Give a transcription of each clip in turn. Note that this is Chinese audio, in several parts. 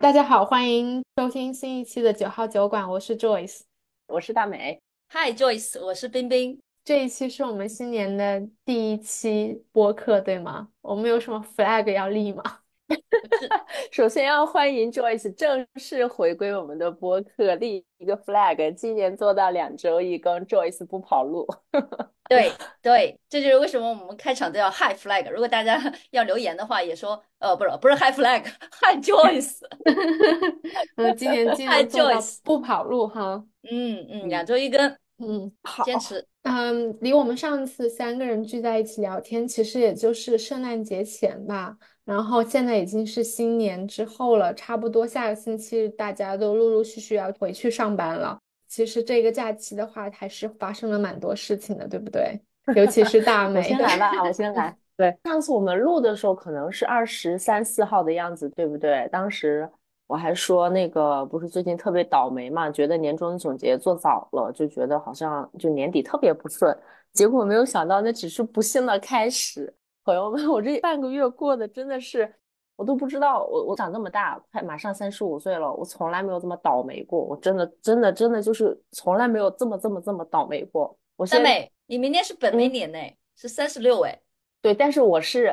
大家好，欢迎收听新一期的9号酒馆，我是 Joyce。 我是大美。 Hi Joyce，我是冰冰。 这一期是我们新年的第一期播客，对吗？我们有什么 flag 要立吗？ 是， 首先要欢迎 Joyce 正式回归我们的播客，立一个 flag，今年做到2周一更，Joyce 不跑路。 对对，这就是为什么我们开场都要 Hi Flag。如果大家要留言的话，也说不是 Hi Flag，Hi Joyce。 今年尽 Hi 量做到 Joyce。 不跑路哈。 嗯， 两周一更， 嗯，好。 坚持。 离我们上次3个人聚在一起聊天，其实也就是圣诞节前吧。然后现在已经是新年之后了，差不多下个星期大家都陆陆续续要回去上班了。其实这个假期的话，还是发生了蛮多事情的，对不对？尤其是大我美。 先来吧，我先来。对，上次我们录的时候可能是23、24号的样子，对不对？当时我还说那个不是最近特别倒霉嘛，觉得年终总结做早了，就觉得好像就年底特别不顺。结果没有想到那只是不幸的开始。朋友们，我这半个月过的真的是，我都不知道，我长这么大，快马上35岁了，我从来没有这么倒霉过。我真的就是从来没有这么倒霉过。我先。 大美，你明年是本命嗯。 年呢，是36哎。 对，但是我是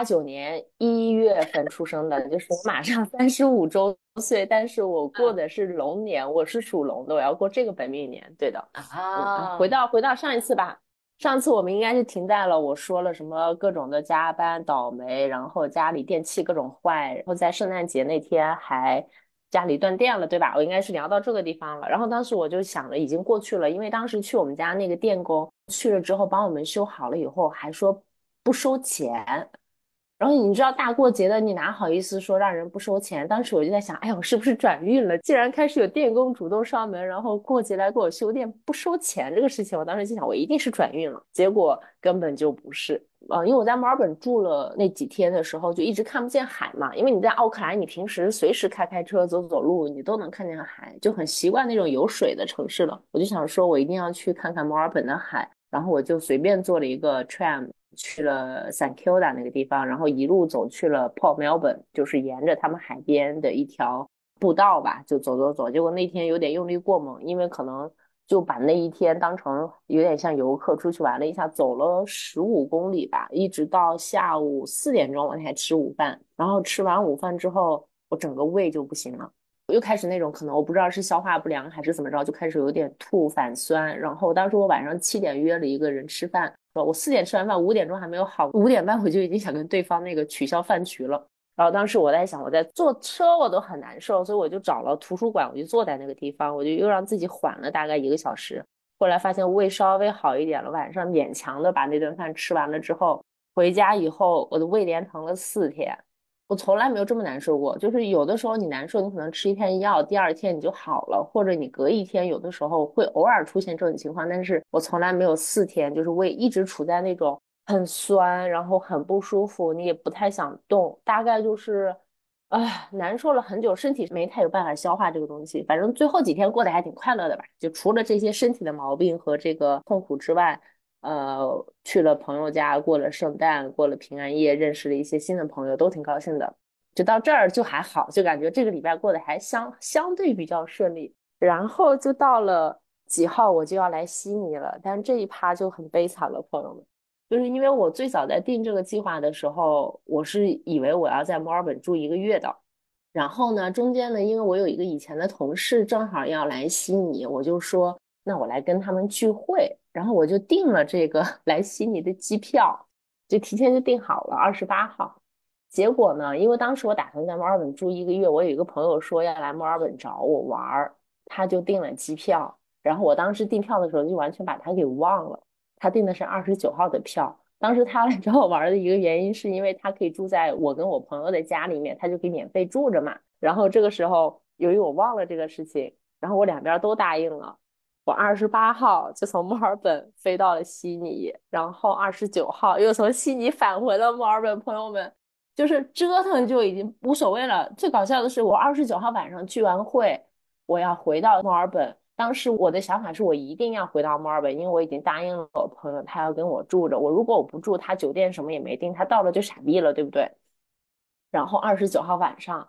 89年1月份出生的，就是我马上35周岁，但是我过啊的是龙年，我是属龙的，我要过这个本命年，对的。回啊， 到回到上一次吧，上次我们应该是停在了我说了什么各种的加班倒霉，然后家里电器各种坏，然后在圣诞节那天还家里断电了，对吧？我应该是聊到这个地方了。然后当时我就想着已经过去了，因为当时去我们家那个电工去了之后帮我们修好了以后，还说不收钱。然后你知道大过节的，你哪好意思说让人不收钱？当时我就在想，哎呀，我是不是转运了？既然开始有电工主动上门，然后过节来给我修电不收钱这个事情，我当时就想，我一定是转运了。结果根本就不是。因为我在墨尔本住了那几天的时候，就一直看不见海嘛。因为你在奥克兰，你平时随时开车、走走路，你都能看见海，就很习惯那种有水的城市了。我就想说，我一定要去看看墨尔本的海。然后我就随便坐了一个 tram 去了 St Kilda 那个地方，然后一路走去了 Port Melbourne，就是沿着他们海边的一条步道吧，就走走走。结果那天有点用力过猛，因为可能就把那一天当成有点像游客出去玩了一下，走了15公里吧，一直到下午4点钟我才吃午饭。然后吃完午饭之后，我整个胃就不行了。我又开始那种可能我不知道是消化不良还是怎么着，就开始有点吐反酸。然后当时我晚上7点约了一个人吃饭，我4点吃完饭5点钟还没有好，5点半我就已经想跟对方那个取消饭局了。然后当时我在想，我在坐车我都很难受，所以我就找了图书馆，我就坐在那个地方，我就又让自己缓了大概1个小时。后来发现胃稍微好一点了，晚上勉强的把那顿饭吃完了之后，回家以后我的胃连疼了4天。我从来没有这么难受过，就是有的时候你难受，你可能吃一片药，第二天你就好了，或者你隔一天，有的时候会偶尔出现这种情况，但是我从来没有4天，就是胃一直处在那种很酸，然后很不舒服，你也不太想动，大概就是，难受了很久，身体没太有办法消化这个东西。反正最后几天过得还挺快乐的吧，就除了这些身体的毛病和这个痛苦之外。去了朋友家，过了圣诞，过了平安夜，认识了一些新的朋友，都挺高兴的。就到这儿就还好，就感觉这个礼拜过得还相对比较顺利。然后就到了几号我就要来悉尼了，但这一趴就很悲惨了，朋友们。就是因为我最早在定这个计划的时候，我是以为我要在墨尔本住1个月的。然后呢，中间呢，因为我有一个以前的同事正好要来悉尼，我就说那我来跟他们聚会，然后我就订了这个来悉尼的机票，就提前就订好了28号。结果呢，因为当时我打算在墨尔本住1个月，我有一个朋友说要来墨尔本找我玩儿，他就订了机票。然后我当时订票的时候就完全把他给忘了，他订的是29号的票。当时他来找我玩的一个原因是因为他可以住在我跟我朋友的家里面，他就可以免费住着嘛。然后这个时候由于我忘了这个事情，然后我两边都答应了。我28号就从墨尔本飞到了悉尼，然后29号又从悉尼返回了墨尔本。朋友们，就是折腾就已经无所谓了。最搞笑的是，我29号晚上聚完会，我要回到墨尔本。当时我的想法是我一定要回到墨尔本，因为我已经答应了我朋友，他要跟我住着。如果我不住，他酒店什么也没订，他到了就傻逼了，对不对？然后29号晚上，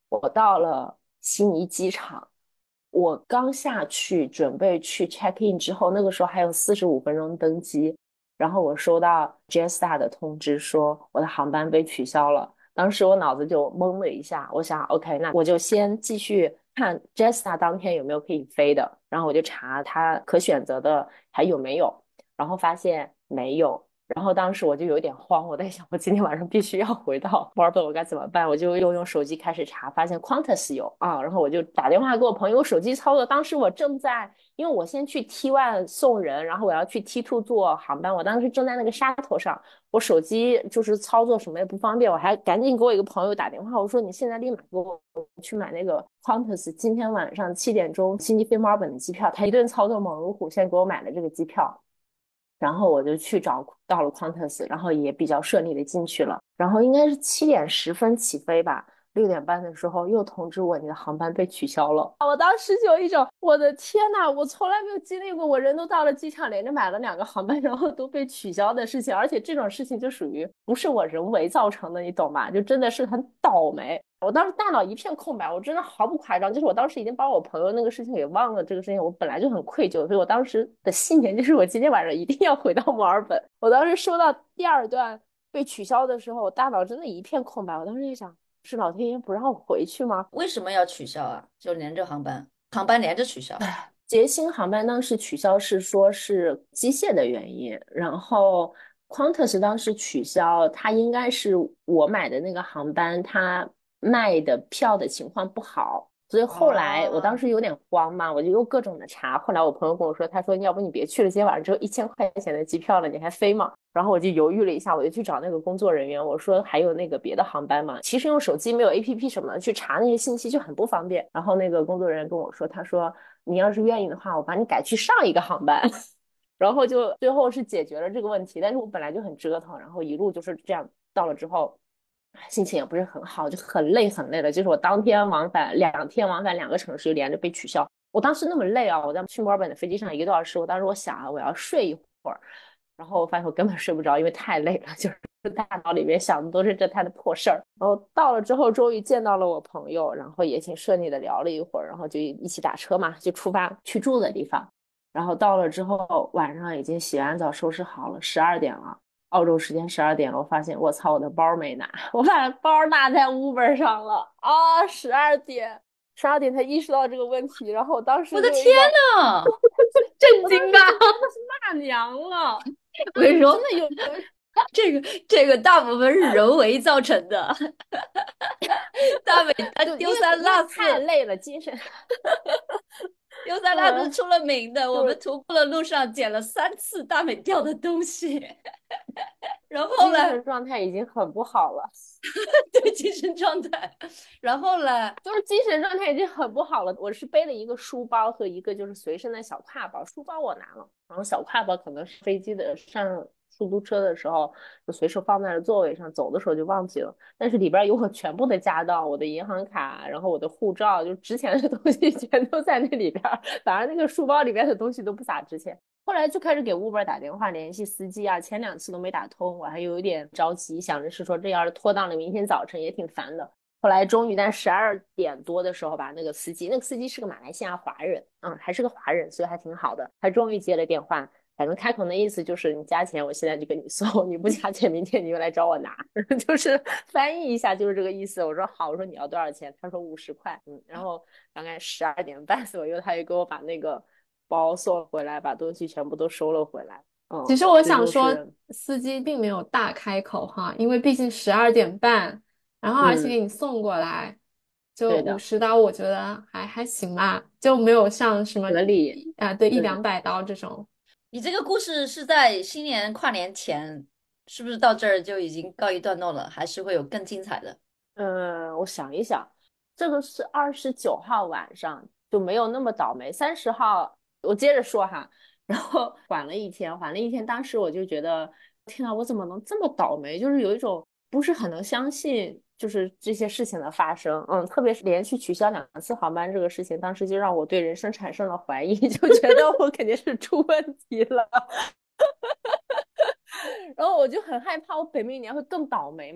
我到了悉尼机场，我刚下去准备去 check in 之后，那个时候还有45分钟登机，然后我收到 Jetstar 的通知说我的航班被取消了。当时我脑子就懵了一下，我想 OK，那我就先继续看 Jetstar 当天有没有可以飞的，然后我就查它可选择的还有没有，然后发现没有。然后当时我就有点慌，我在想，我今天晚上必须要回到墨尔本，我该怎么办？我就又用手机开始查，发现 Qantas 有啊，然后我就打电话给我朋友，手机操作。当时我正在，因为我先去 T1 送人，然后我要去 T2 坐航班，我当时正在那个沙头上，我手机就是操作什么也不方便，我还赶紧给我一个朋友打电话，我说你现在立马给我去买那个 Qantas 今天晚上7点钟悉尼飞墨尔本的机票，他一顿操作猛如虎，先给我买了这个机票。然后我就去找到了 Qantas，然后也比较顺利的进去了。然后应该是7点10分起飞吧，6点半的时候又通知我你的航班被取消了。我当时就有一种我的天呐，我从来没有经历过，我人都到了机场，连着买了2个航班，然后都被取消的事情。而且这种事情就属于不是我人为造成的，你懂吧？就真的是很倒霉。我当时大脑一片空白，我真的毫不夸张，就是我当时已经把我朋友那个事情给忘了。这个事情我本来就很愧疚，所以我当时的信念就是我今天晚上一定要回到墨尔本。我当时收到第二段被取消的时候，我大脑真的一片空白。我当时就想，是老天爷不让我回去吗？ 为什么要取消啊？就连着航班连着取消。 捷星航班当时取消是说是机械的原因，然后 Qantas 当时取消，它应该是我买的那个航班，它卖的票的情况不好，所以后来我当哦， 时有点慌嘛，我就又各种的查。后来我朋友跟我说，他说要不你别去了，今天晚上只有1000块钱的机票了，你还飞吗？然后我就犹豫了一下，我就去找那个工作人员，我说还有那个别的航班吗？其实用手机没有 APP 什么的去查那些信息就很不方便。然后那个工作人员跟我说，他说你要是愿意的话，我把你改去上一个航班。然后就最后是解决了这个问题。但是我本来就很折腾，然后一路就是这样，到了之后心情也不是很好，就很累很累了。就是我当天往返2天往返2个城市连着被取消，我当时那么累啊，我在去墨尔本的飞机上1个多小时，我当时我想啊，我要睡一会儿。然后我发现我根本睡不着，因为太累了，就是大脑里面想的都是这摊的破事儿。然后到了之后，终于见到了我朋友，然后也挺顺利的聊了一会儿，然后就一起打车嘛，就出发去住的地方。然后到了之后，晚上已经洗完澡收拾好了，12点了，澳洲时间12点了。我发现我操，我的包没拿，我把包落在 Uber 上了啊！十二点才意识到这个问题，然后我当时我的天就有一种， 呐，震惊啊！ 真的是骂娘了。 我跟你说， 真的有这个大部分是人为造成的。大美他就因为丢三因为落四， 太累了，精神。 丢三落四出了名的。我们就徒步的路上捡了3次大美掉的东西，然后后来精神状态已经很不好了， 对精神状态，然后呢， 就是精神状态已经很不好了。我是背了一个书包和一个就是随身的小挎包，书包我拿了，然后小挎包可能是飞机的上出租车的时候就随手放在了座位上，走的时候就忘记了。但是里边有我全部的家当，我的银行卡，然后我的护照，就值钱的东西全都在那里边，反而那个书包里边的东西都不咋值钱。后来就开始给 Uber 打电话联系司机啊，前2次都没打通，我还有一点着急，想着是说这要是拖到了明天早晨也挺烦的。后来终于在12点多的时候吧，那个司机是个马来西亚华人，还是个华人，所以还挺好的。他终于接了电话，反正开口的意思就是你加钱，我现在就给你送，你不加钱，明天你又来找我拿，就是翻译一下就是这个意思。我说好，我说你要多少钱？他说50块，然后大概12点半左右，他又给我把那个包送回来，把东西全部都收了回来。 其实我这想说， 就是司机并没有大开口哈，因为毕竟12点半，然后而且给你送过来，就对的， 50刀，我觉得还行吧，就没有像什么合理。 对一对， 两百刀这种。 你这个故事是在新年跨年前，是不是到这儿就已经告一段落了？还是会有更精彩的？ 我想一想，这个是29号晚上，就没有那么倒霉。30号我接着说哈，然后缓了一天。当时我就觉得，天呐，我怎么能这么倒霉？就是有一种不是很能相信，就是这些事情的发生。特别是连续取消2次航班这个事情，当时就让我对人生产生了怀疑，就觉得我肯定是出问题了。然后我就很害怕，我本命年会更倒霉嘛。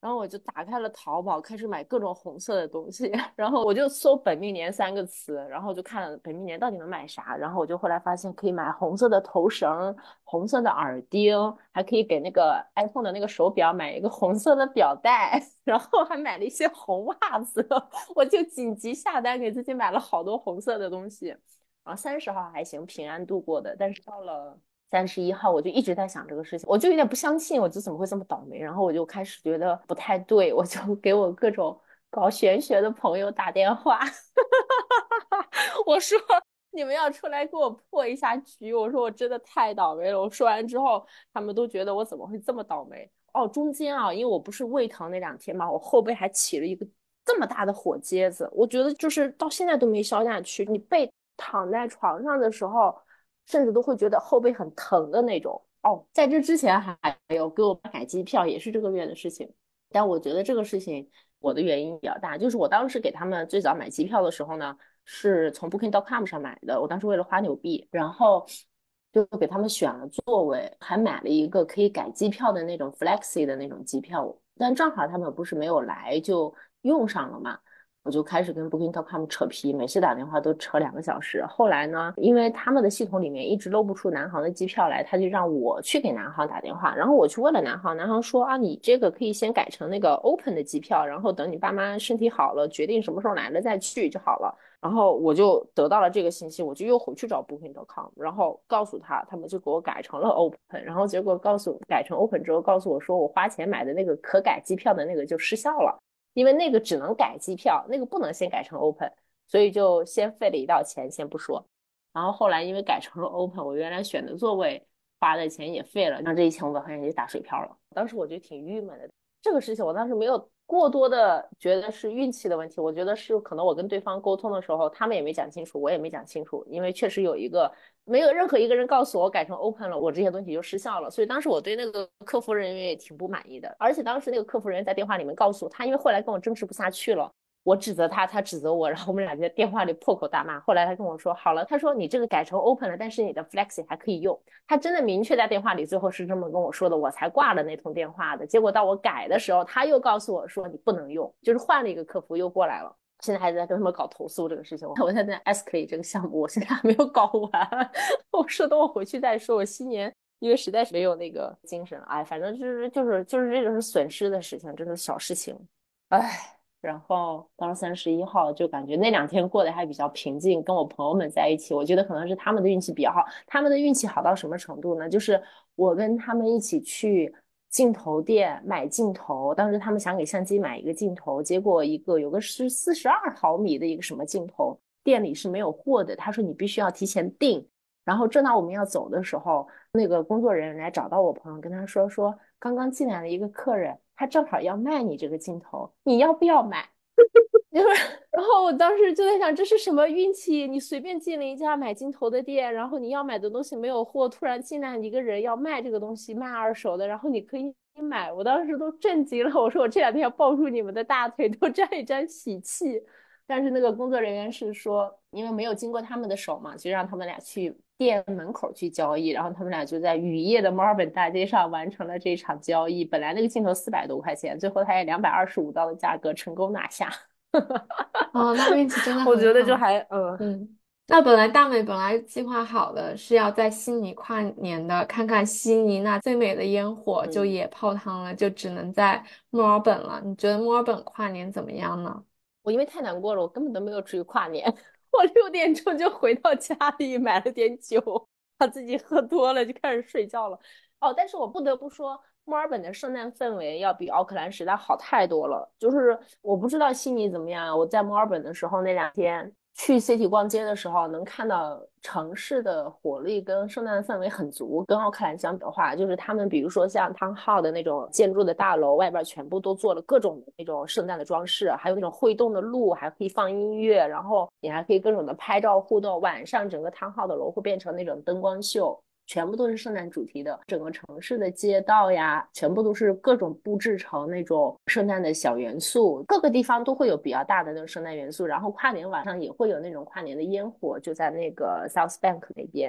然后我就打开了淘宝，开始买各种红色的东西，然后我就搜本命年三个词，然后就看了本命年到底能买啥，然后我就后来发现可以买红色的头绳、红色的耳钉，还可以给那个 iPhone 的那个手表买一个红色的表带，然后还买了一些红袜子，我就紧急下单给自己买了好多红色的东西。然后30号还行，平安度过的，但是到了31号我就一直在想这个事情，我就有点不相信，我就怎么会这么倒霉，然后我就开始觉得不太对，我就给我各种搞玄学的朋友打电话我说你们要出来给我破一下局，我说我真的太倒霉了。我说完之后他们都觉得我怎么会这么倒霉。哦，中间啊，因为我不是胃疼那2天嘛，我后背还起了一个这么大的火疖子，我觉得就是到现在都没消下去。你背躺在床上的时候甚至都会觉得后背很疼的那种。哦，在这之前还有给我改机票，也是这个月的事情。但我觉得这个事情我的原因比较大，就是我当时给他们最早买机票的时候呢，是从 Booking.com 上买的。我当时为了花纽币，然后就给他们选了座位，还买了一个可以改机票的那种 Flexi 的那种机票。但正好他们不是没有来，就用上了嘛。我就开始跟 Booking.com 扯皮，每次打电话都扯2个小时。后来呢，因为他们的系统里面一直露不出南航的机票来，他就让我去给南航打电话。然后我去问了南航，南航说啊，你这个可以先改成那个 Open 的机票，然后等你爸妈身体好了，决定什么时候来了再去就好了。然后我就得到了这个信息，我就又回去找 Booking.com，然后告诉他们就给我改成了 Open， 然后结果改成 Open 之后，告诉我说我花钱买的那个可改机票的那个就失效了。因为那个只能改机票，那个不能先改成 Open， 所以就先费了一道钱，先不说。然后后来因为改成了 Open， 我原来选的座位花的钱也废了，那这一钱我好像也打水漂了。当时我就挺郁闷的，这个事情我当时没有过多的觉得是运气的问题，我觉得是可能我跟对方沟通的时候，他们也没讲清楚，我也没讲清楚，因为确实没有任何一个人告诉我改成 Open 了，我这些东西就失效了，所以当时我对那个客服人员也挺不满意的。而且当时那个客服人员在电话里面告诉我，他因为后来跟我争执不下去了，我指责他，他指责我，然后我们俩就在电话里破口大骂。后来他跟我说好了，他说你这个改成 Open 了，但是你的 Flexi 还可以用。他真的明确在电话里最后是这么跟我说的，我才挂了那通电话的。结果到我改的时候，他又告诉我说你不能用，就是换了一个客服又过来了。现在还在跟他们搞投诉这个事情，我现在 escalate 这个项目，我现在还没有搞完。我说等我回去再说，我新年因为实在是没有那个精神，哎，反正就是这种是损失的事情，这是小事情，哎。然后到了31号，就感觉那2天过得还比较平静，跟我朋友们在一起，我觉得可能是他们的运气比较好。他们的运气好到什么程度呢？就是我跟他们一起去镜头店买镜头，当时他们想给相机买一个镜头，结果有个是42毫米的一个什么镜头，店里是没有货的，他说你必须要提前订。然后正当我们要走的时候，那个工作人员来找到我朋友，跟他说刚刚进来了一个客人，他正好要卖你这个镜头，你要不要买？就是，然后我当时就在想，这是什么运气？你随便进了一家买镜头的店，然后你要买的东西没有货，突然进来一个人要卖这个东西，卖二手的，然后你可以买。我当时都震惊了，我说我这2天要抱住你们的大腿，都沾一沾喜气。但是那个工作人员是说，因为没有经过他们的手嘛，就让他们俩去店门口去交易，然后他们俩就在雨夜的墨尔本大街上完成了这场交易。本来那个镜头400多块钱，最后他以225刀的价格成功拿下。 哦，那运气真的很好。 我觉得就还那大美本来计划好的是要在悉尼跨年的，看看悉尼那最美的烟火，就也泡汤了，就只能在墨尔本了。你觉得墨尔本跨年怎么样呢？ 我因为太难过了，我根本都没有出去跨年。我6点钟就回到家里买了点酒，把自己喝多了就开始睡觉了。哦，但是我不得不说，墨尔本的圣诞氛围要比奥克兰实在好太多了。就是我不知道悉尼怎么样，我在墨尔本的时候那2天去 City 逛街的时候，能看到城市的活力跟圣诞氛围很足。跟奥克兰相比的话，就是他们比如说像汤浩的那种建筑的大楼外边全部都做了各种的那种圣诞的装饰，还有那种会动的路，还可以放音乐，然后你还可以各种的拍照互动。晚上整个汤浩的楼会变成那种灯光秀，全部都是圣诞主题的，整个城市的街道呀，全部都是各种布置成那种圣诞的小元素，各个地方都会有比较大的那种圣诞元素。然后跨年晚上也会有那种跨年的烟火，就在那个 South Bank 那边，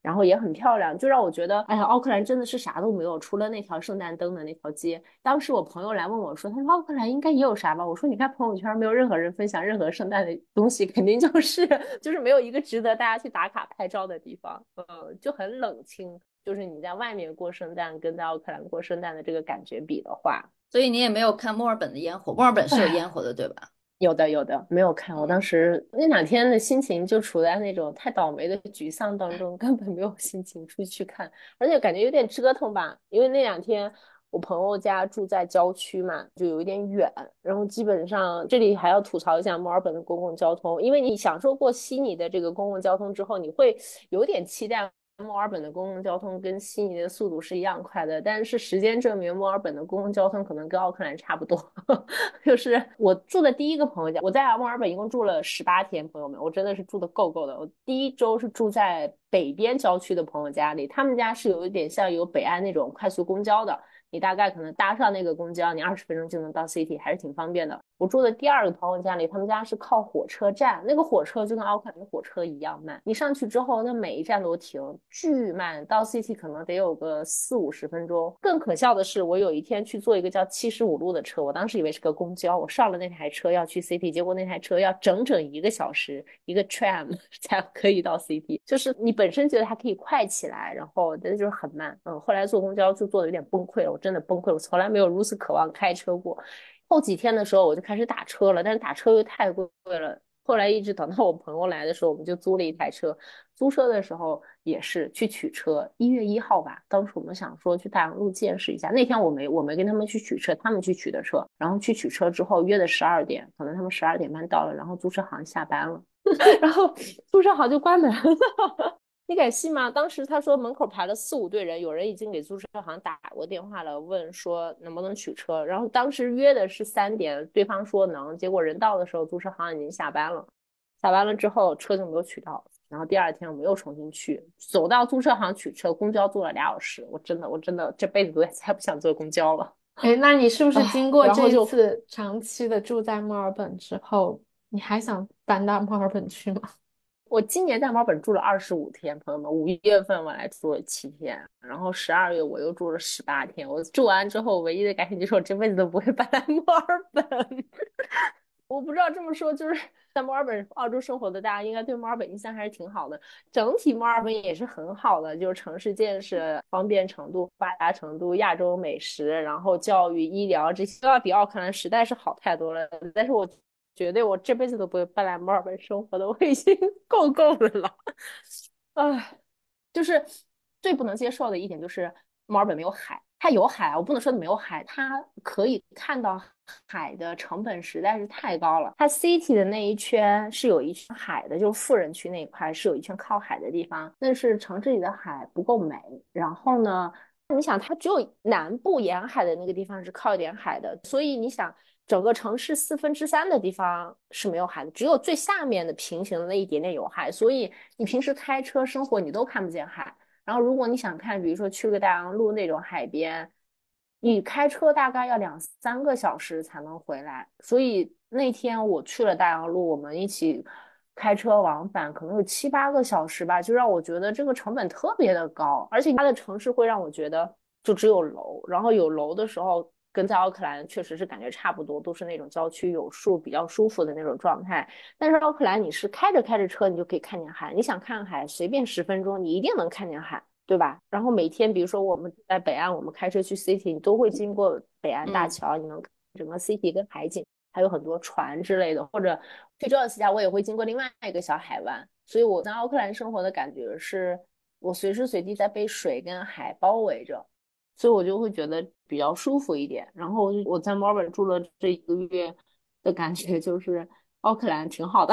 然后也很漂亮，就让我觉得，哎呀，奥克兰真的是啥都没有，除了那条圣诞灯的那条街。当时我朋友来问我说，他说奥克兰应该也有啥吧？我说你看朋友圈没有任何人分享任何圣诞的东西，肯定就是没有一个值得大家去打卡拍照的地方，就很冷清。就是你在外面过圣诞跟在奥克兰过圣诞的这个感觉比的话， 所以你也没有看墨尔本的烟火，墨尔本是有烟火的，对吧？ 有的有的，没有看。我当时那2天的心情就处在那种太倒霉的沮丧当中，根本没有心情出去看，而且感觉有点折腾吧。因为那2天我朋友家住在郊区嘛，就有一点远，然后基本上这里还要吐槽一下墨尔本的公共交通，因为你享受过悉尼的这个公共交通之后，你会有点期待墨尔本的公共交通跟悉尼的速度是一样快的，但是时间证明墨尔本的公共交通可能跟奥克兰差不多。就是我住的第一个朋友家，我在墨尔本一共住了18天，朋友们，我真的是住的够够的。我第一周是住在北边郊区的朋友家里，他们家是有一点像有北岸那种快速公交的，你大概可能搭上那个公交，你20分钟就能到 City， 还是挺方便的。我住的第二个朋友家里，他们家是靠火车站，那个火车就跟奥克兰的火车一样慢，你上去之后，那每一站都停，巨慢，到 City 可能得有个40-50分钟。更可笑的是，我有一天去坐一个叫75路的车，我当时以为是个公交，我上了那台车要去 City， 结果那台车要整整1个小时，一个 tram 才可以到 City， 就是你本身觉得它可以快起来，然后但是就是很慢。后来坐公交就坐的有点崩溃了，我真的崩溃了，我从来没有如此渴望开车过。后几天的时候我就开始打车了，但是打车又太贵了。后来一直等到我朋友来的时候，我们就租了一台车。租车的时候也是去取车，1月1号吧。当时我们想说去大洋路见识一下。那天我没跟他们去取车，他们去取的车。然后去取车之后约的12点，可能他们12点半到了，然后租车行下班了，然后租车行就关门了。你敢信吗？当时他说门口排了4-5队人，有人已经给租车行打过电话了，问说能不能取车。然后当时约的是3点，对方说能，结果人到的时候租车行已经下班了。下班了之后车就没有取到，然后第二天我们又重新去，走到租车行取车，公交坐了2小时。我真的这辈子都再不想坐公交了。 哎，那你是不是经过这一然后就次长期的住在墨尔本之后，你还想搬到墨尔本去吗？ 我今年在墨尔本住了25天，朋友们，5月份我来住了7天，然后12月我又住了18天。我住完之后，唯一的感想就是我这辈子都不会搬来墨尔本。我不知道这么说，就是在墨尔本、澳洲生活的大家应该对墨尔本印象还是挺好的。整体墨尔本也是很好的，就是城市建设、方便程度、发达程度、亚洲美食，然后教育、医疗这些都要比奥克兰实在是好太多了。但是我绝对我这辈子都不会搬来墨尔本生活的，我已经够够的了。唉，就是最不能接受的一点就是墨尔本没有海，它有海，我不能说没有海，它可以看到海的成本实在是太高了。它 city 的那一圈是有一圈海的，就是富人区那一块是有一圈靠海的地方，但是城市里的海不够美。然后呢，你想它只有南部沿海的那个地方是靠一点海的，所以你想整个城市3/4的地方是没有海的，只有最下面的平行的那一点点有海，所以你平时开车生活你都看不见海。然后如果你想看，比如说去个大洋路那种海边，你开车大概要2-3个小时才能回来。所以那天我去了大洋路，我们一起开车往返，可能有7-8个小时吧，就让我觉得这个成本特别的高，而且它的城市会让我觉得就只有楼，然后有楼的时候。跟在奥克兰确实是感觉差不多，都是那种郊区有树、比较舒服的那种状态。但是奥克兰你是开着开着车，你就可以看见海。你想看海，随便10分钟，你一定能看见海，对吧？然后每天，比如说我们在北岸，我们开车去 City，你都会经过北岸大桥，你能看整个 City 跟海景，还有很多船之类的。或者去周尔斯家，我也会经过另外一个小海湾。所以我在奥克兰生活的感觉是，我随时随地在被水跟海包围着。所以我就会觉得比较舒服一点。然后我在墨尔本住了这1个月的感觉就是奥克兰挺好的。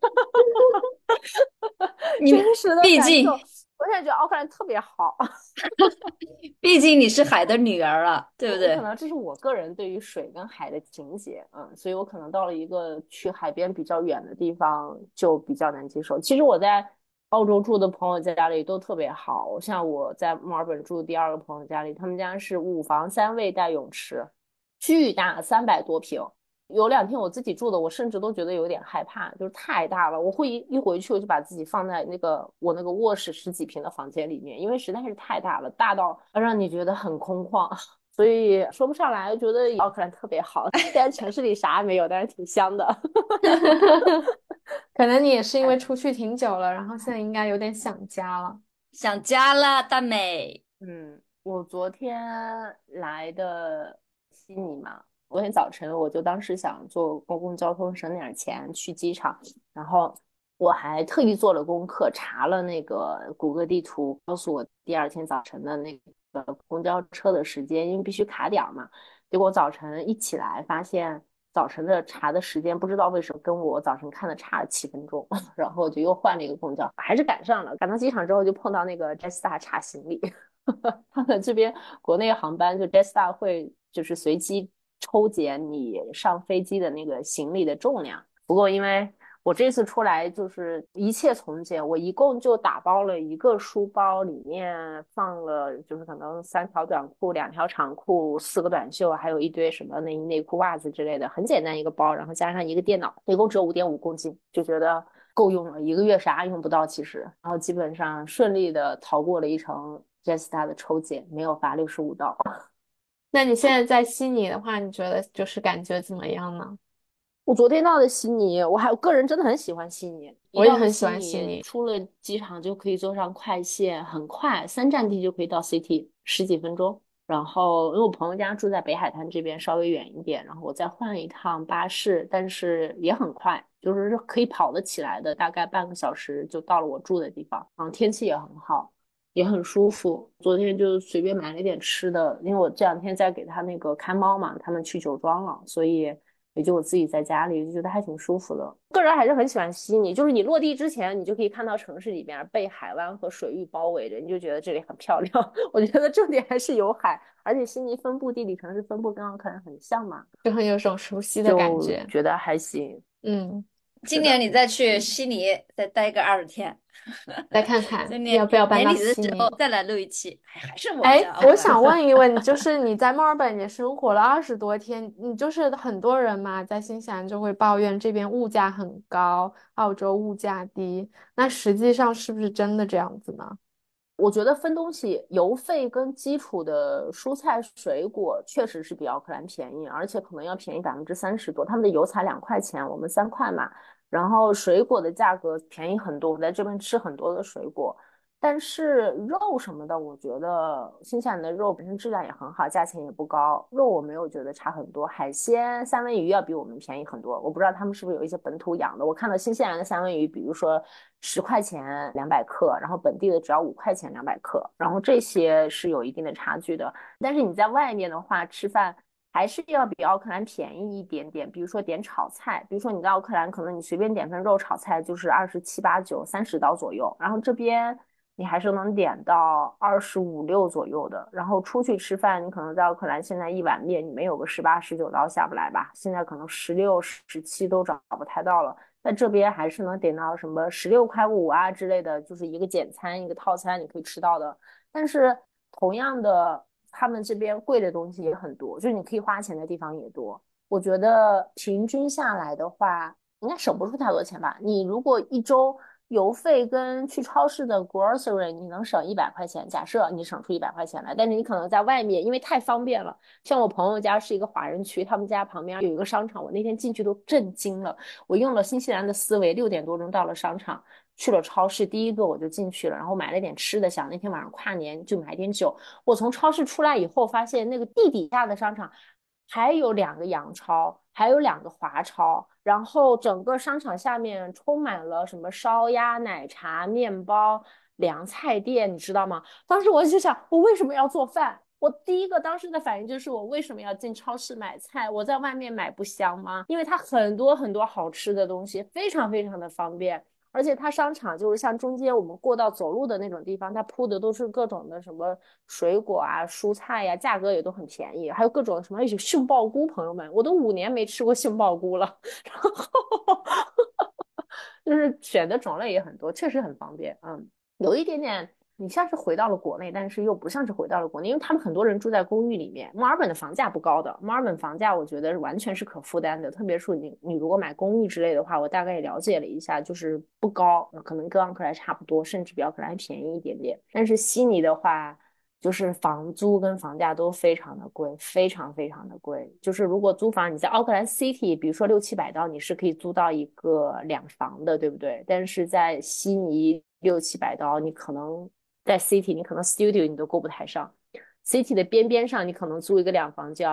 你真实的感受， 毕竟我现在觉得奥克兰特别好。 毕竟你是海的女儿了，对不我可对？ 能这是我个人对于水跟海的情节，所以我可能到了一个去海边比较远的地方就比较难接受。其实我在澳洲住的朋友家里都特别好，像我在墨尔本住的第二个朋友家里，他们家是5房3卫带泳池，巨大，300多平。 有2天我自己住的，我甚至都觉得有点害怕，就是太大了。我会一回去我就把自己放在我那个卧室10几平的房间里面，因为实在是太大了，大到让你觉得很空旷。所以说不上来，觉得奥克兰特别好，虽然城市里啥也没有，但是挺香的。 可能你也是因为出去挺久了，然后现在应该有点想家了。 想家了，大美。 我昨天来的悉尼嘛，昨天早晨我就当时想坐公共交通省点钱去机场，然后我还特意做了功课，查了那个谷歌地图，告诉我第二天早晨的那个公交车的时间，因为必须卡点嘛。结果早晨一起来发现，早晨的查的时间不知道为什么跟我早晨看的差了7分钟，然后我就又换了一个公交，还是赶上了。赶到机场之后就碰到那个 Jetstar 查行李。他们这边国内航班就 Jetstar 会就是随机抽检你上飞机的那个行李的重量。不过因为我这次出来就是一切从简，我一共就打包了一个书包，里面放了就是可能3条短裤、2条长裤、4个短袖，还有一堆什么内衣、内裤、袜子之类的，很简单一个包，然后加上一个电脑，一共只有5.5公斤，就觉得够用了，1个月啥用不到其实。然后基本上顺利的逃过了一程 Jetstar 的抽检，没有罚65刀。 那你现在在悉尼的话，你觉得就是感觉怎么样呢？ 我昨天到的悉尼，我个人真的很喜欢悉尼。一我也到了很喜欢悉悉尼， 尼。 出了机场就可以坐上快线，很快3站地就可以到 City，十几分钟。然后因为我朋友家住在北海滩这边，稍微远一点，然后我再换一趟巴士，但是也很快，就是可以跑得起来的，大概半个小时就到了我住的地方。天气也很好，也很舒服。昨天就随便买了一点吃的，因为我这2天在给他那个看猫嘛，他们去酒庄了，所以也就我自己在家里就觉得还挺舒服的。个人还是很喜欢悉尼，就是你落地之前，你就可以看到城市里边被海湾和水域包围着，你就觉得这里很漂亮。我觉得重点还是有海，而且悉尼分布地理城市分布跟奥克兰很像嘛， 就很有种熟悉的感觉。 就觉得还行。 嗯， 今是的， 年你再去悉尼，再待个20天。 再看看今年要不要搬到年底的时候悉尼。 再来录一期，还是我哎， 家奥我克兰。 想问一问，就是你在墨尔本也生活了20多天，你就是很多人嘛，在新西兰就会抱怨这边物价很高，澳洲物价低，那实际上是不是真的这样子呢？ 我觉得分东西，邮费跟基础的蔬菜水果确实是比奥克兰便宜，而且可能要便宜30%多。他们的油才2块钱，我们3块嘛。然后水果的价格便宜很多，我在这边吃很多的水果。但是肉什么的，我觉得新西兰的肉本身质量也很好，价钱也不高，肉我没有觉得差很多。海鲜三文鱼要比我们便宜很多，我不知道他们是不是有一些本土养的。我看到新西兰的三文鱼，比如说10块钱200克，然后本地的只要5块钱200克，然后这些是有一定的差距的。但是你在外面的话，吃饭还是要比奥克兰便宜一点点。比如说点炒菜，比如说你在奥克兰，可能你随便点份肉炒菜就是27、8、9、30刀左右，然后这边你还是能点到25、6左右的。然后出去吃饭，你可能在奥克兰现在一碗面，你没有个18、19刀下不来吧？现在可能16、17都找不太到了。在这边还是能点到什么16.5块啊之类的，就是一个简餐一个套餐你可以吃到的。但是同样的，他们这边贵的东西也很多，就是你可以花钱的地方也多。我觉得平均下来的话，应该省不出太多钱吧。你如果一周邮费跟去超市的 grocery，你能省100块钱，假设你省出100块钱来，但是你可能在外面，因为太方便了。像我朋友家是一个华人区，他们家旁边有一个商场，我那天进去都震惊了。我用了新西兰的思维，6点多钟到了商场，去了超市，第一个我就进去了，然后买了点吃的，想那天晚上跨年就买点酒。我从超市出来以后，发现那个地底下的商场还有2个洋超，还有2个华超，然后整个商场下面充满了什么烧鸭、奶茶、面包、凉菜店，你知道吗？当时我就想，我为什么要做饭？我第一个当时的反应就是，我为什么要进超市买菜？我在外面买不香吗？因为它很多很多好吃的东西，非常非常的方便。而且它商场就是像中间我们过道走路的那种地方，它铺的都是各种的什么水果啊、蔬菜呀、价格也都很便宜，还有各种什么有杏鲍菇，朋友们，我都5年没吃过杏鲍菇了。然后就是选的种类也很多，确实很方便。有一点点你像是回到了国内，但是又不像是回到了国内，因为他们很多人住在公寓里面。墨尔本的房价不高的，墨尔本房价我觉得完全是可负担的，特别是你如果买公寓之类的话，我大概也了解了一下，就是不高，可能跟奥克兰差不多，甚至比奥克兰还便宜一点点。但是悉尼的话，就是房租跟房价都非常的贵，非常非常的贵。就是如果租房，你在奥克兰 City，比如说600-700刀，你是可以租到一个2房的，对不对？但是在悉尼600-700刀，你可能在 City，你可能 Studio 你都够不太上。City 的边边上，你可能租一个2房就要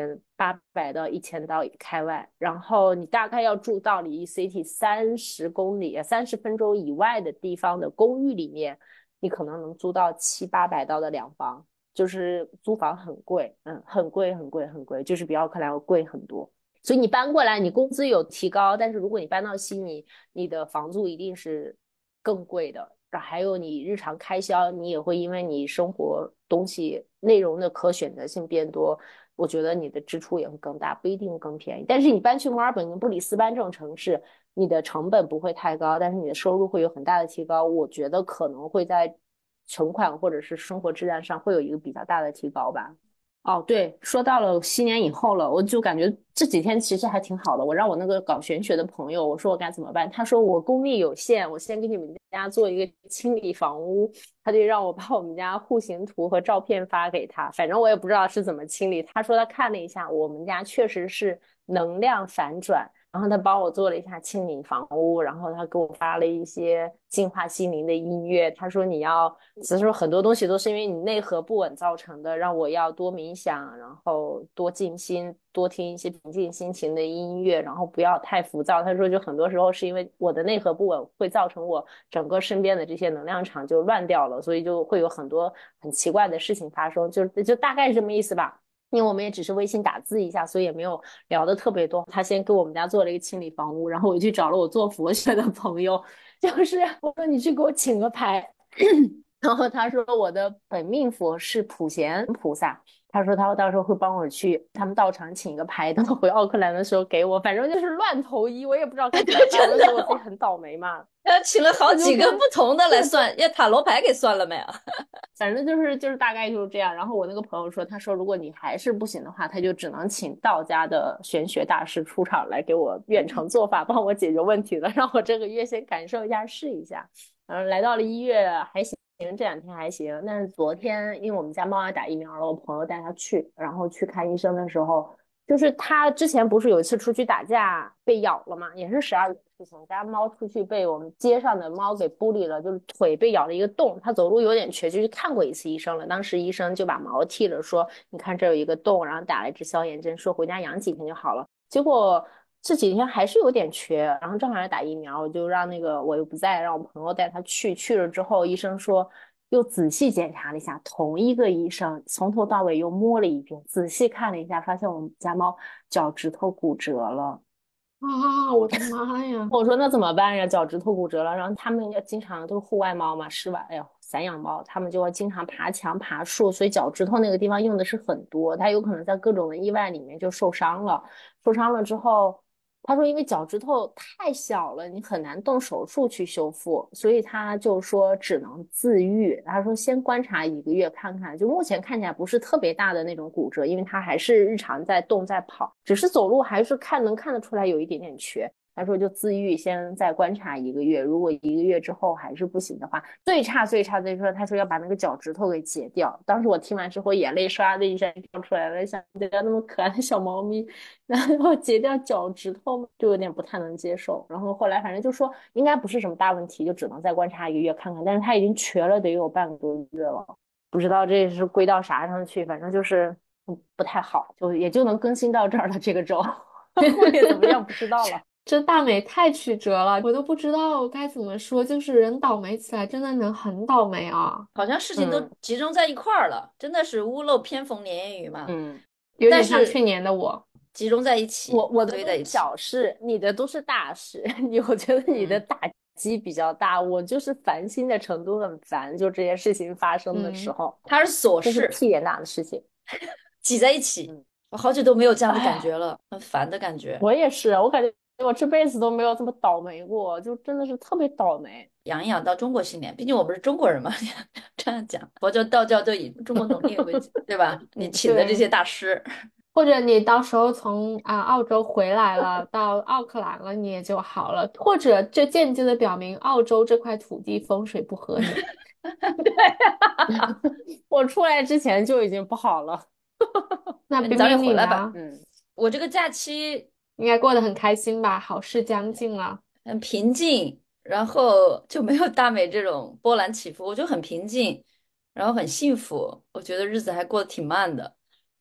800到1000刀开外，然后你大概要住到离 City 30公里、30分钟以外的地方的公寓里面。你可能能租到700-800刀的2房，就是租房很贵，很贵很贵很贵，就是比奥克兰贵很多。所以你搬过来，你工资有提高，但是如果你搬到悉尼，你的房租一定是更贵的。还有你日常开销，你也会因为你生活东西内容的可选择性变多，我觉得你的支出也会更大，不一定更便宜。但是你搬去墨尔本跟布里斯班这种城市，你的成本不会太高，但是你的收入会有很大的提高。我觉得可能会在存款或者是生活质量上会有一个比较大的提高吧。哦，对，说到了新年以后了，我就感觉这几天其实还挺好的。我让我那个搞玄学的朋友，我说我该怎么办，他说我功力有限，我先给你们家做一个清理房屋，他就让我把我们家户型图和照片发给他，反正我也不知道是怎么清理。他说他看了一下，我们家确实是能量反转。然后他帮我做了一下清理房屋，然后他给我发了一些净化心灵的音乐。他说其实很多东西都是因为你内核不稳造成的，让我要多冥想，然后多静心，多听一些平静心情的音乐，然后不要太浮躁。他说就很多时候是因为我的内核不稳，会造成我整个身边的这些能量场就乱掉了，所以就会有很多很奇怪的事情发生，就大概是这么意思吧。因为我们也只是微信打字一下，所以也没有聊的特别多。他先给我们家做了一个清理房屋，然后我去找了我做佛学的朋友，就是我说你去给我请个牌，然后他说我的本命佛是普贤菩萨，他说他到时候会帮我去他们道场请一个牌，等我回奥克兰的时候给我，反正就是乱投医，我也不知道该怎么办，我就觉得我自己很倒霉嘛。 请了好几个不同的来算，要塔罗牌给算了没有？ 反正就是大概就是这样。然后我那个朋友说，他说如果你还是不行的话，他就只能请道家的玄学大师出场来给我远程做法，帮我解决问题了，让我这个月先感受一下，试一下。来到了1月还行，这2天还行。但是昨天因为我们家猫要打疫苗了，我朋友带它去，然后去看医生的时候，就是他之前不是有一次出去打架被咬了嘛，也是12月的事情。我家猫出去被我们街上的猫给bully里了，就是腿被咬了一个洞，它走路有点瘸，就去看过一次医生了。当时医生就把毛剃了，说你看这有一个洞，然后打了一支消炎针，说回家养几天就好了。结果这几天还是有点瘸，然后正好要打疫苗，我就让我又不在，让我朋友带他去了之后，医生说又仔细检查了一下，同一个医生从头到尾又摸了一遍，仔细看了一下，发现我们家猫脚趾头骨折了。 啊！我的妈呀！ 我说那怎么办呀？脚趾头骨折了，然后他们要经常都是户外猫嘛，室外，哎呀，散养猫，他们就会经常爬墙、爬树，所以脚趾头那个地方用的是很多，它有可能在各种的意外里面就受伤了。受伤了之后，他说因为脚趾头太小了，你很难动手术去修复，所以他就说只能自愈。他说先观察1个月看看，就目前看起来不是特别大的那种骨折，因为他还是日常在动在跑，只是走路还是能看得出来有一点点瘸。他说就自愈，先再观察1个月，如果1个月之后还是不行的话，最差他说要把那个脚趾头给截掉。当时我听完之后眼泪唰的一下掉出来了，想对那么可爱的小猫咪，然后截掉脚趾头就有点不太能接受。然后后来反正就说应该不是什么大问题，就只能再观察1个月看看，但是他已经瘸了得有半个多月了，不知道这是归到啥上去，反正就是不太好，就也就能更新到这儿了这个周。后面怎么样不知道了。 这大美太曲折了，我都不知道该怎么说。就是人倒霉起来，真的能很倒霉啊！ 好像事情都集中在一块儿了，真的是屋漏偏逢连夜雨嘛。 有点像去年的我， 集中在一起， 我的都是小事，你的都是大事。我觉得你的打击比较大，我就是烦心的程度很烦，就这些事情发生的时候， 它是琐事， 屁眼大的事情挤在一起。我好久都没有这样的感觉了，很烦的感觉。 我也是，我感觉我这辈子都没有这么倒霉过，就真的是特别倒霉。 养一养到中国新年，毕竟我们是中国人嘛，这样讲，佛教、道教都以中国农业为主，对吧？你请的这对， 些大师， 或者你到时候从澳洲回来了，到奥克兰了，你也就好了。或者这间接的表明澳洲这块土地风水不合你。 我出来之前就已经不好了。 你早点那冰冰回来吧。 你呢？ 嗯， 我这个假期应该过得很开心吧？好事将近了。 很平静，然后就没有大美这种波澜起伏，我就很平静，然后很幸福，我觉得日子还过得挺慢的。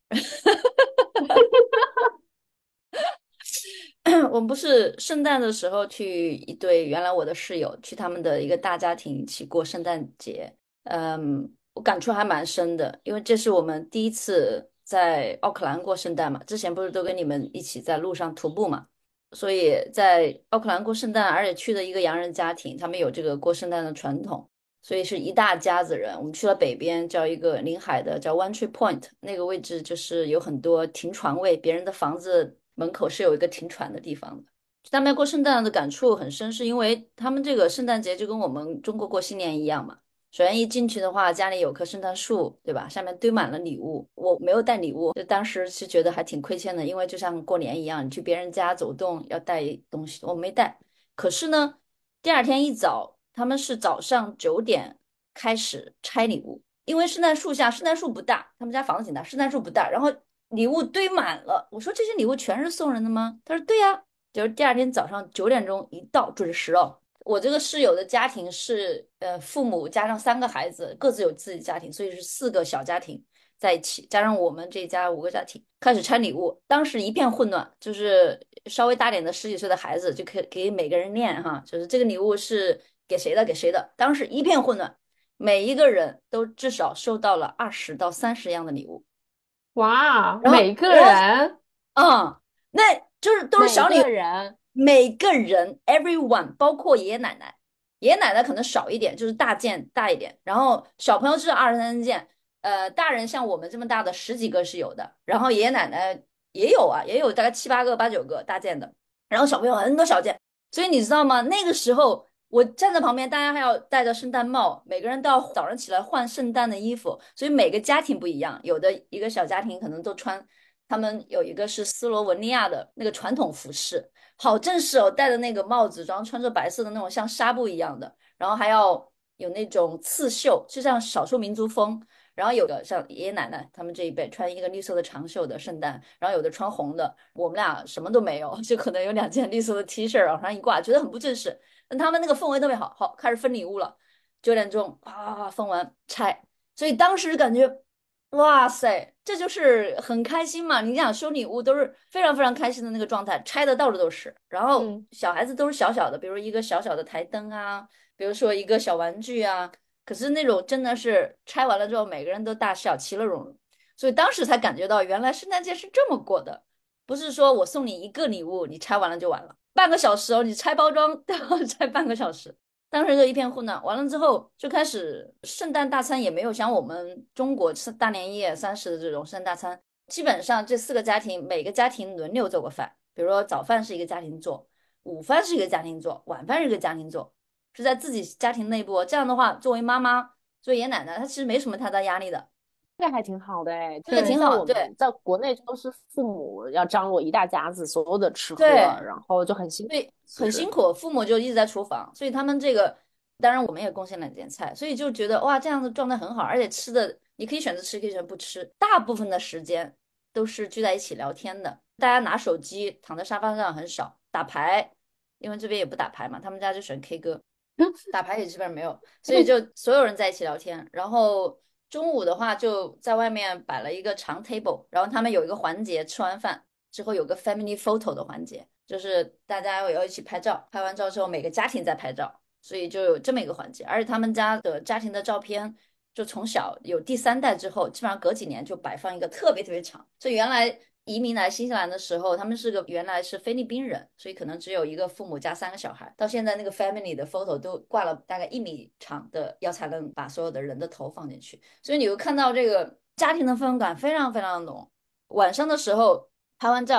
我们不是圣诞的时候去一对原来我的室友去他们的一个大家庭一起过圣诞节，我感触还蛮深的，因为这是我们第一次在奥克兰过圣诞嘛，之前不是都跟你们一起在路上徒步嘛，所以在奥克兰过圣诞，而且去的一个洋人家庭，他们有这个过圣诞的传统，所以是一大家子人。我们去了北边，叫一个临海的，叫 One Tree Point，那个位置就是有很多停船位，别人的房子门口是有一个停船的地方的。他们过圣诞的感触很深，是因为他们这个圣诞节就跟我们中国过新年一样嘛。首先一进去的话，家里有棵圣诞树，对吧？上面堆满了礼物。我没有带礼物，就当时是觉得还挺亏欠的，因为就像过年一样，你去别人家走动要带东西，我没带。可是呢，第二天一早，他们是早上9点开始拆礼物，因为圣诞树下，圣诞树不大，他们家房子挺大，圣诞树不大，然后礼物堆满了。我说这些礼物全是送人的吗？他说对呀，就是第二天早上9点钟一到准时哦。我这个室友的家庭是，父母加上3个孩子，各自有自己家庭，所以是4个小家庭在一起，加上我们这一家5个家庭，开始拆礼物。当时一片混乱，就是稍微大点的十几岁的孩子就可以给每个人念哈，就是这个礼物是给谁的，给谁的。当时一片混乱，每一个人都至少收到了20到30样的礼物， 哇， 然后， 每个然后， 人。 那就是都是每小礼物。 个人每个人 everyone，包括爷爷奶奶，爷爷奶奶可能少一点，就是大件大一点，然后小朋友至少20、30件，大人像我们这么大的十几个是有的，然后爷爷奶奶也有啊，也有大概7、8个、8、9个大件的，然后小朋友很多小件，所以你知道吗？那个时候我站在旁边，大家还要戴着圣诞帽，每个人都要早上起来换圣诞的衣服，所以每个家庭不一样，有的一个小家庭可能都穿。他们有一个是斯洛文尼亚的那个传统服饰，好正式哦，戴着那个帽子，然后穿着白色的那种像纱布一样的，然后还要有那种刺绣，就像少数民族风。然后有的像爷爷奶奶他们这一辈穿一个绿色的长袖的圣诞，然后有的穿红的，我们俩什么都没有，就可能有2件绿色的 T 恤往上一挂，觉得很不正式。但他们那个氛围特别好，好开始分礼物了，9点钟啊分完拆，所以当时感觉哇塞，这就是很开心嘛！你想收礼物都是非常非常开心的那个状态，拆的到处都是。然后嗯。 小孩子都是小小的，比如一个小小的台灯啊，比如说一个小玩具啊。可是那种真的是拆完了之后，每个人都大笑，其乐融融。所以当时才感觉到，原来圣诞节是这么过的，不是说我送你一个礼物，你拆完了就完了，半个小时哦，你拆包装都要拆半个小时。当时就一片混乱，完了之后就开始圣诞大餐也没有像我们中国吃大年夜30的这种圣诞大餐，基本上这4个家庭每个家庭轮流做个饭，比如说早饭是一个家庭做，午饭是一个家庭做，晚饭是一个家庭做，是在自己家庭内部。这样的话，作为妈妈，作为爷爷奶奶，她其实没什么太大压力的， 这个还挺好的哎， 这个就是像挺好。对我们在国内都是父母要张罗一大家子所有的吃喝， 对， 然后就很辛苦。 所以其实很辛苦，父母就一直在厨房，所以他们这个，当然我们也贡献了点菜，所以就觉得哇，这样的状态很好，而且吃的你可以选择吃，可以选择不吃，大部分的时间都是聚在一起聊天的，大家拿手机躺在沙发上很少，打牌，因为这边也不打牌嘛，他们家就选 K 歌，打牌也基本上没有，所以就所有人在一起聊天，然后中午的话就在外面摆了一个长 table，然后他们有一个环节，吃完饭之后有个 family photo 的环节，就是大家要一起拍照，拍完照之后每个家庭在拍照，所以就有这么一个环节。而且他们家的家庭的照片，就从小有第3代之后，基本上隔几年就摆放一个特别特别长。所以原来移民来新西兰的时候，他们原来是菲律宾人，所以可能只有一个父母加3个小孩。到现在那个 family 的 photo 都挂了大概1米长的，要才能把所有的人的头放进去。所以你会看到这个家庭的氛围感非常非常浓。晚上的时候拍完照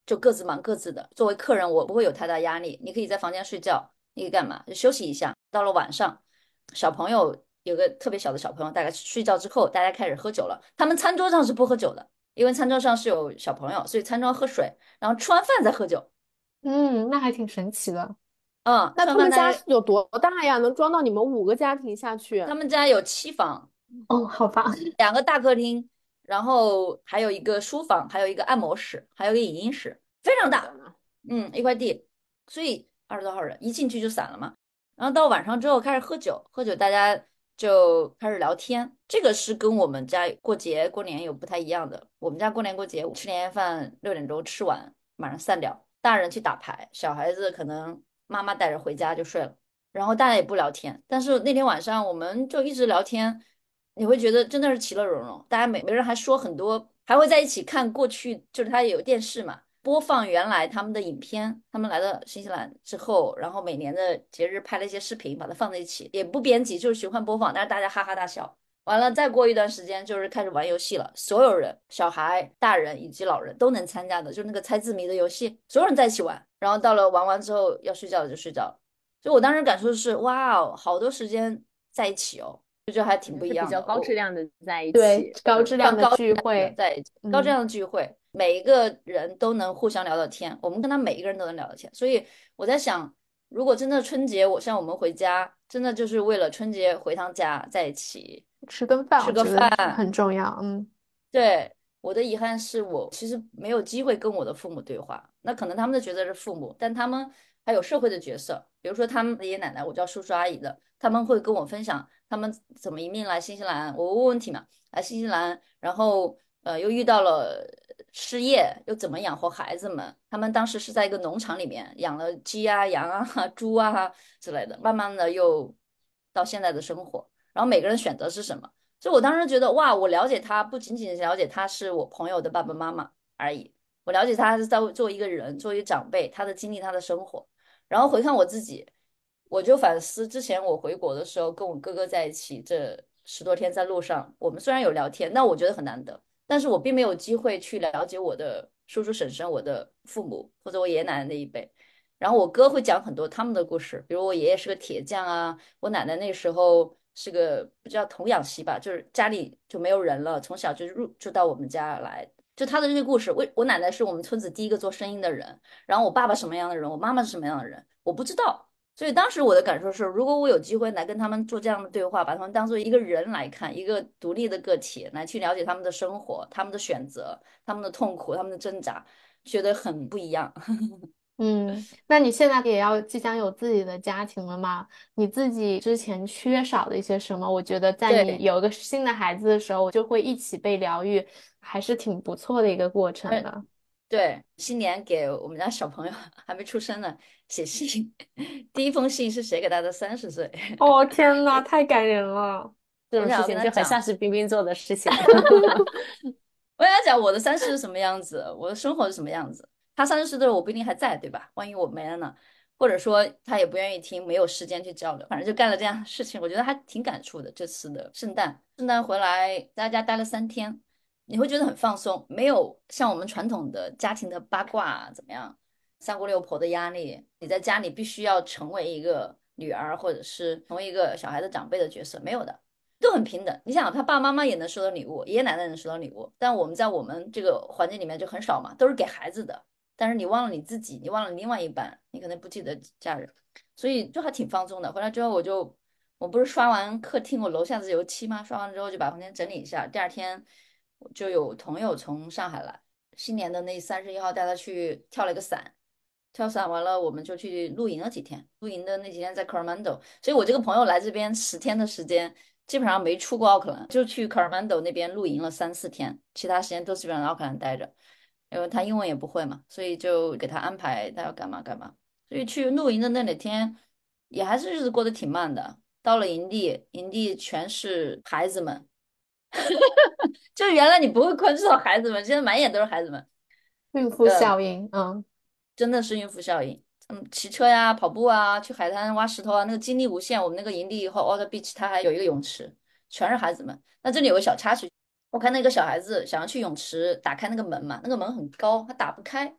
就各自忙各自的。作为客人，我不会有太大压力，你可以在房间睡觉，你可以干嘛？就休息一下。到了晚上，小朋友有个特别小的小朋友，大概睡觉之后，大家开始喝酒了。他们餐桌上是不喝酒的，因为餐桌上是有小朋友，所以餐桌上喝水，然后吃完饭再喝酒。 嗯，那还挺神奇的。 嗯，吃完那他们饭大家家有多大呀？能装到你们5个家庭下去？ 他们家有7房， 哦，好吧。 2个大客厅，然后还有一个书房，还有一个按摩室，还有一个影音室，非常大。一块地，所以20多号人一进去就散了嘛。然后到晚上之后开始喝酒，喝酒大家就开始聊天。这个是跟我们家过节过年有不太一样的。我们家过年过节吃年夜饭6点钟吃完，马上散掉，大人去打牌，小孩子可能妈妈带着回家就睡了。然后大家也不聊天，但是那天晚上我们就一直聊天，你会觉得真的是其乐融融。大家每个人还说很多，还会在一起看过去，就是他有电视嘛，播放原来他们的影片。他们来到新西兰之后，然后每年的节日拍了一些视频，把它放在一起，也不编辑，就是循环播放，但是大家哈哈大笑。完了，再过一段时间就是开始玩游戏了，所有人，小孩、大人以及老人都能参加的，就是那个猜字谜的游戏，所有人在一起玩。然后到了玩完之后要睡觉了就睡觉了。所以我当时感受是，哇哦，好多时间在一起哦，就还挺不一是比较样的。 高质量的在一对， 起。 高质量的高质聚量的会。 在一起，高质嗯。 量的聚会，每一个人都能互相聊到天，我们跟他每一个人都能聊到天。所以我在想，如果真的春节，像我们回家，真的就是为了春节回趟家在一起吃顿饭，我吃个觉得饭。 很重要。嗯。 对，我的遗憾是我其实没有机会跟我的父母对话，那可能他们的角色是父母，但他们还有社会的角色，比如说他们的爷爷奶奶，我叫叔叔阿姨的，他们会跟我分享他们怎么移民来新西兰，我问问题嘛，来新西兰，然后又遇到了失业，又怎么养活孩子们，他们当时是在一个农场里面养了鸡啊、羊啊、猪啊之类的，慢慢的又到现在的生活，然后每个人选择是什么？所以我当时觉得，哇，我了解他，不仅仅是了解他是我朋友的爸爸妈妈而已，我了解他是在作为一个人，作为一个长辈，他的经历，他的生活。然后回看我自己，我就反思之前我回国的时候，跟我哥哥在一起这10多天在路上，我们虽然有聊天，但我觉得很难得，但是我并没有机会去了解我的叔叔婶婶、我的父母或者我爷爷奶奶那一辈。然后我哥会讲很多他们的故事，比如我爷爷是个铁匠啊，我奶奶那时候是个不叫童养媳吧，就是家里就没有人了，从小就到我们家来。就他的这些故事，我奶奶是我们村子第一个做生意的人，然后我爸爸什么样的人，我妈妈是什么样的人，我不知道。所以当时我的感受是，如果我有机会来跟他们做这样的对话，把他们当做一个人来看，一个独立的个体来去了解他们的生活、他们的选择、他们的痛苦、他们的挣扎，觉得很不一样。 嗯，那你现在也要即将有自己的家庭了吗？你自己之前缺少的一些什么？我觉得在你对， 有一个新的孩子的时候，就会一起被疗愈，还是挺不错的一个过程的。 对，新年给我们家小朋友还没出生呢，写信，第一封信是写给他的30岁， 哦，天呐，太感人了。 这我想要跟种事情就很他讲， 像是冰冰做的事情。 我跟他讲我的30是什么样子，我的生活是什么样子。他30的时候我不一定还在，对吧？万一我没了呢？或者说他也不愿意听，没有时间去交流，反正就干了这样的事情，我觉得还挺感触的。这次的圣诞，圣诞回来在家待了3天，你会觉得很放松，没有像我们传统的家庭的八卦怎么样，三姑六婆的压力，你在家里必须要成为一个女儿，或者是成为一个小孩的长辈的角色，没有的。都很平等。你想，他爸爸妈妈也能收到礼物，爷爷奶奶能收到礼物，但我们在我们这个环境里面就很少嘛，都是给孩子的。但是你忘了你自己，你忘了另外一半，你可能不记得家人，所以就还挺放松的。回来之后我不是刷完客厅我楼下的油漆吗？刷完之后就把房间整理一下，第二天就有朋友从上海来，新年的那31号带他去跳了一个伞。跳伞完了，我们就去露营了几天。露营的那几天在 Coromandel，所以我这个朋友来这边10天的时间，基本上没出过奥克兰，就去 Coromandel 那边露营了3、4天，其他时间都基本上在奥克兰待着。因为他英文也不会嘛，所以就给他安排他要干嘛干嘛。所以去露营的那几天，也还是日子过得挺慢的。到了营地，营地全是孩子们，就原来你不会关注到孩子们，现在满眼都是孩子们。 孕妇效应。嗯。 真的是孕妇效应。骑车呀、跑步啊、去海滩挖石头啊，那个精力无限。我们那个营地以后 o l d Beach 它还有一个泳池，全是孩子们。那这里有个小插曲，我看那个小孩子想要去泳池打开那个门嘛，那个门很高，他打不开。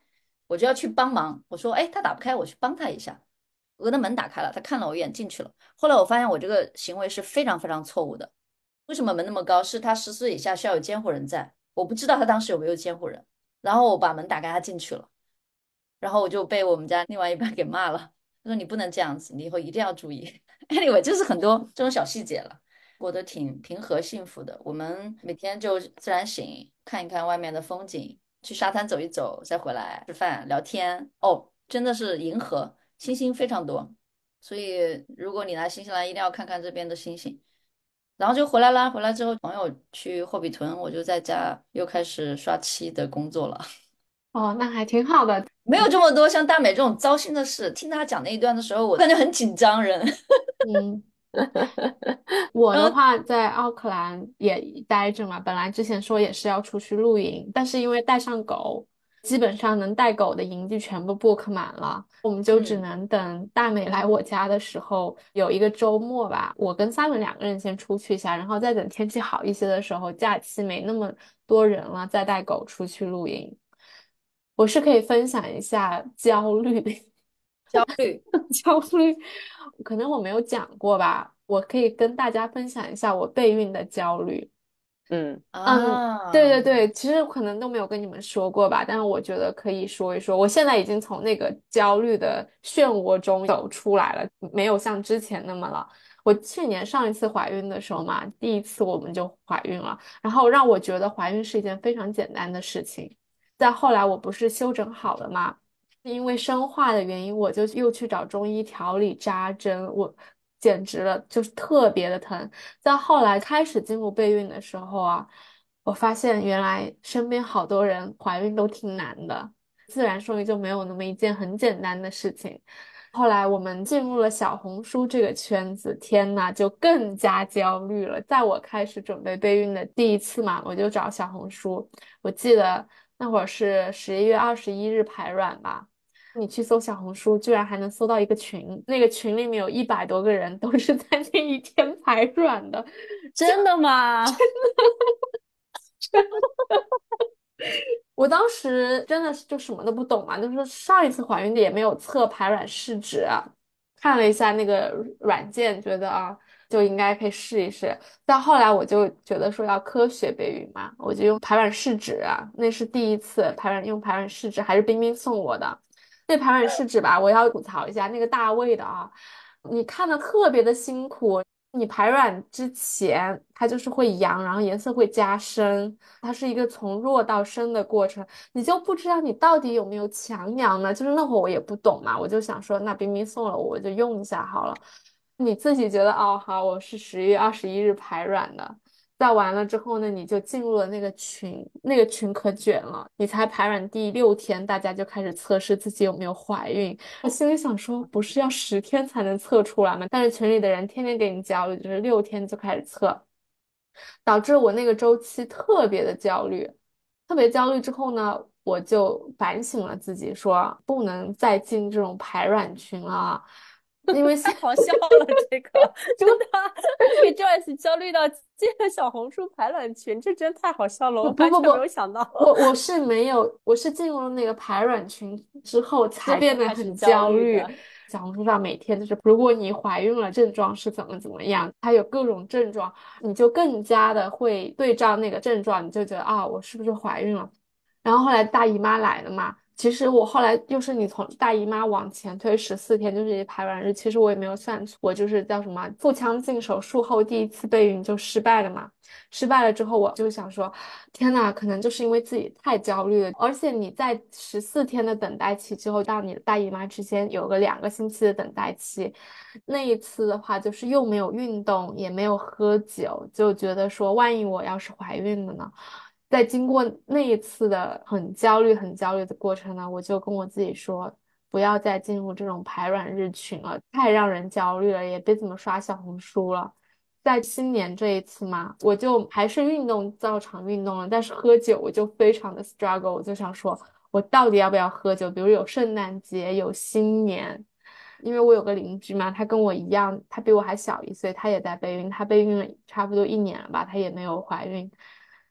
我就要去帮忙。我说，哎，他打不开，我去帮他一下。我的门打开了，他看了我一眼进去了。后来我发现我这个行为是非常非常错误的。为什么门那么高？是他10岁以下需要有监护人在，我不知道他当时有没有监护人。然后我把门打开，他进去了。然后我就被我们家另外一半给骂了，他说你不能这样子，你以后一定要注意。Anyway，就是很多这种小细节了，过得挺平和幸福的。我们每天就自然醒，看一看外面的风景，去沙滩走一走，再回来吃饭聊天。哦，真的是银河，星星非常多，所以如果你来新西兰，一定要看看这边的星星。然后就回来啦，回来之后朋友去霍比屯，我就在家又开始刷漆的工作了。 哦，那还挺好的。 没有这么多像大美这种糟心的事。听他讲那一段的时候，我感觉很紧张人。 嗯，我然后的话在奥克兰也待着嘛，本来之前说也是要出去露营，但是因为带上狗，基本上能带狗的营地全部 book 满了，我们就只嗯能等大美来我家的时候，有一个周末吧，我跟 Simon 两个人先出去一下，然后再等天气好一些的时候，假期没那么多人了，再带狗出去露营。我是可以分享一下焦虑。 焦虑焦虑，可能我没有讲过吧，我可以跟大家分享一下我备孕的焦虑。 嗯嗯，对啊， 对对，其实可能都没有跟你们说过吧，但是我觉得可以说一说。我现在已经从那个焦虑的漩涡中走出来了，没有像之前那么了。我去年上一次怀孕的时候嘛，第一次我们就怀孕了，然后让我觉得怀孕是一件非常简单的事情。再后来我不是休整好了嘛，因为生化的原因，我就又去找中医调理扎针，我简直了，就是特别的疼。在后来开始进入备孕的时候啊，我发现原来身边好多人怀孕都挺难的，自然受孕就没有那么一件很简单的事情。后来我们进入了小红书这个圈子，天呐，就更加焦虑了。在我开始准备备孕的第一次嘛，我就找小红书，我记得那会儿是11月21日排卵吧。你去搜小红书，居然还能搜到一个群，那个群里面有100多个人都是在那一天排卵的。 真的吗？ 我当时真的是就什么都不懂嘛，就是上一次怀孕的也没有测排卵试纸啊，看了一下那个软件，觉得啊就应该可以试一试。到后来我就觉得说要科学备孕嘛，我就用排卵试纸啊，那是第一次用排卵试纸，还是冰冰送我的。那排卵试纸吧，我要吐槽一下那个大卫的啊，你看的特别的辛苦。你排卵之前，它就是会阳，然后颜色会加深，它是一个从弱到深的过程，你就不知道你到底有没有强阳呢？就是那会儿我也不懂嘛，我就想说，那冰冰送了我就用一下好了。你自己觉得哦好，我是11月21日排卵的，在完了之后呢，你就进入了那个群，那个群可卷了。你才排卵第6天，大家就开始测试自己有没有怀孕。我心里想说，不是要10天才能测出来吗？但是群里的人天天给你焦虑，就是6天就开始测，导致我那个周期特别的焦虑。特别焦虑之后呢，我就反省了自己，说不能再进这种排卵群了，因为太好笑了，这个真的，这个 Joyce 焦虑到进了小红书排卵群，这真太好笑了， 不我完全没有不不不， 想到， 我是没有，我是进入了那个排卵群之后才才开始变得很焦虑。 焦虑的。 小红书上每天就是，如果你怀孕了，症状是怎么样，它有各种症状，你就更加的会对照那个症状，你就觉得啊，我是不是怀孕了？然后后来大姨妈来了嘛，其实我后来又是你从大姨妈往前推14天，就是排卵日，其实我也没有算错，我就是叫什么腹腔镜手术后第一次备孕就失败了嘛。失败了之后，我就想说，天呐，可能就是因为自己太焦虑了，而且你在14天的等待期之后到你的大姨妈之间有个2个星期的等待期，那一次的话就是又没有运动，也没有喝酒，就觉得说，万一我要是怀孕了呢？在经过那一次的很焦虑、很焦虑的过程呢，我就跟我自己说，不要再进入这种排卵日群了，太让人焦虑了，也别怎么刷小红书了。在新年这一次嘛，我就还是运动照常运动了，但是喝酒我就非常的 struggle，我就想说，我到底要不要喝酒？比如有圣诞节，有新年，因为我有个邻居嘛，他跟我一样，他比我还小1岁，他也在备孕，他备孕了差不多1年了吧，他也没有怀孕。